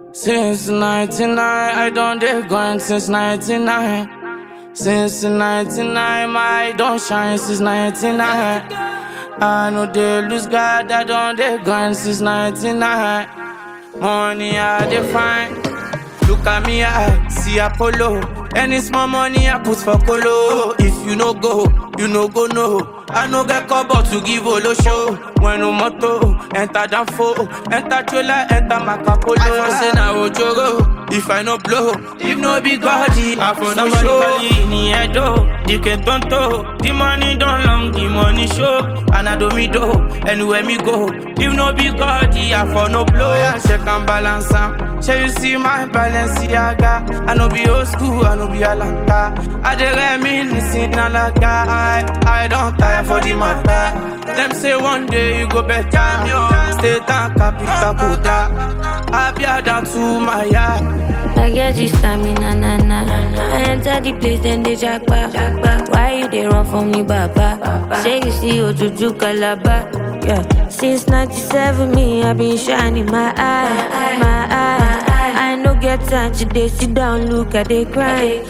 Since 99, I don't dey grind since 99. Since 99, my don't shine since 99. I know they lose God, I don't dey grind since 99. Money I define. Look at me, I see Apollo. Any small money I put for Colo. If you no go, you no go no. I no get cover to give Olo show. When no moto, enter Danfo, enter Chola, enter Macapolo. I say na Ojoro. If I no blow, if no big body, I for no show. In the head, you can tonto. The money don't long, the money show. And I do me do, anywhere me go. If no big body, I for no blow. Yeah, check and balance am. Shall you see my Balenciaga? I no be old school, I no be Alanta. I dey reminiscing alaga. I don't tire for the matter. Them say one day you go better. Stay down, capital Buddha. I be down to my yard. I get this stamina, na na. I enter the place, then they jackpot. Why you they run from me, Baba? Say you see Ojuju Calabar. Yeah. Since 97, me, I been shining my eye, my eye. I no get time to they sit down, look at they cry,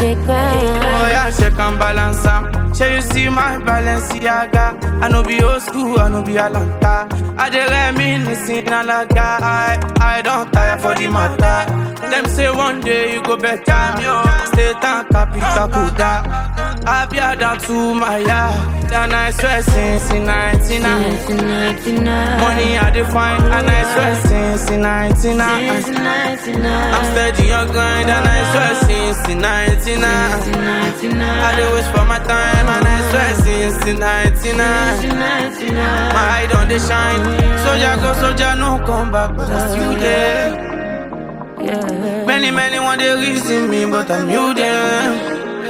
Oh yeah, check and balance am. Shall you see my Balenciaga? I no be old school, I no be Alanta. I dey reminiscing alaga. I don't tire for the matter. Them say one day you go better. Stay down, capital Buddha. I be down to my yard. And I swear since 99. Money I define. And I swear since 99. I'm steady on grind. And I swear since 99. I dey wish for my time. And I swear since 99. My eye don't dey shine. Soldier go, soldier no come back, but I still there. Yeah. Many want they reason me, but I'm you them.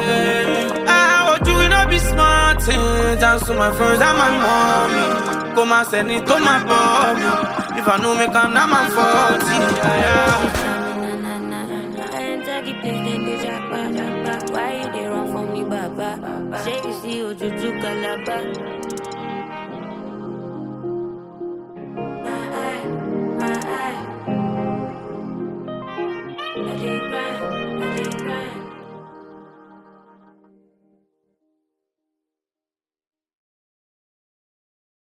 I want you to be smart. Dance to my friends and my mommy. Come and send it to my body. If I know me come now, I'm 40. I enter the place, then they jackpot. Why you they run from me, Baba? Say you see Ojuju Calabar.